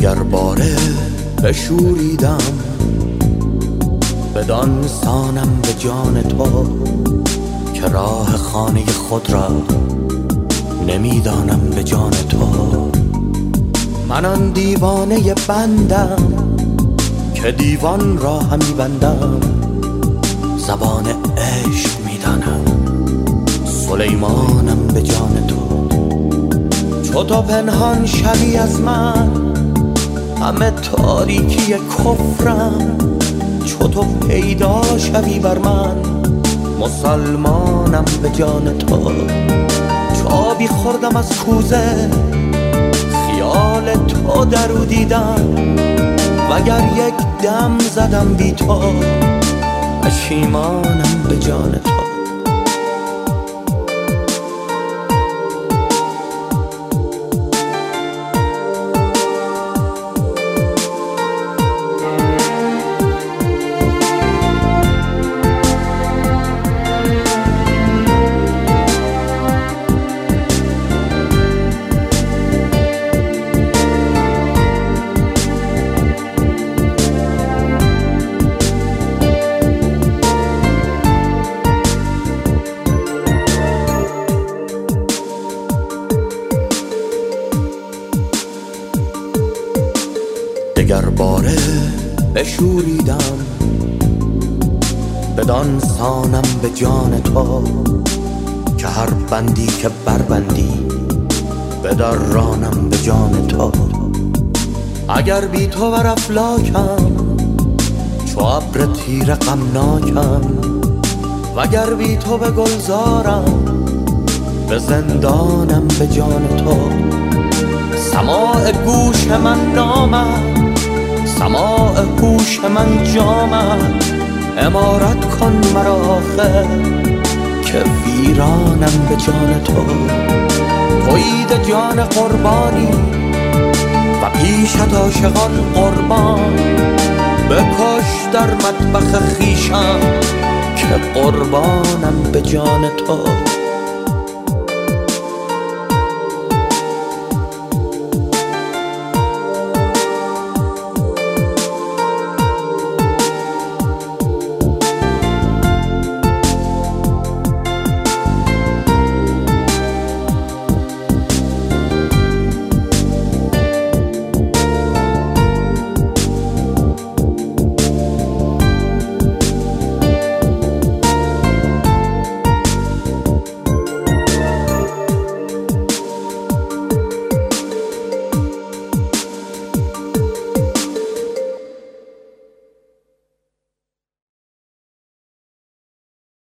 دگر باره بشوریدم، بدان سانم به جان تو که راه خانه خود را نمیدانم به جان تو. من آن دیوانه بندم که دیوان را همی بندم، زبان عشق میدانم سلیمانم به جان تو. چو تو پنهان شوی از من همه تاریکی کفرم، چو تو پیدا شوی بر من مسلمانم به جان تو. چو آبی خوردم از کوزه خیال تو درو دیدم، وگر یک دم زدم بی تو پشیمانم به جان تو. دگر باره بشوریدم، بدان سانم به جان تو که هر بندی که بربندی بدرانم به جان تو. اگر بی تو بر افلاکم چو ابر تیره غمناکم، وگر بی تو به گلزارم به زندانم به جان تو. سماع گوش من نامد، سماع هوش من جامد، امارت کن مرا آخر که ویرانم به جان تو. تویید جان قربانی و پیشت عاشقان قربان، بکش در مطبخ خویشم که قربانم به جان تو.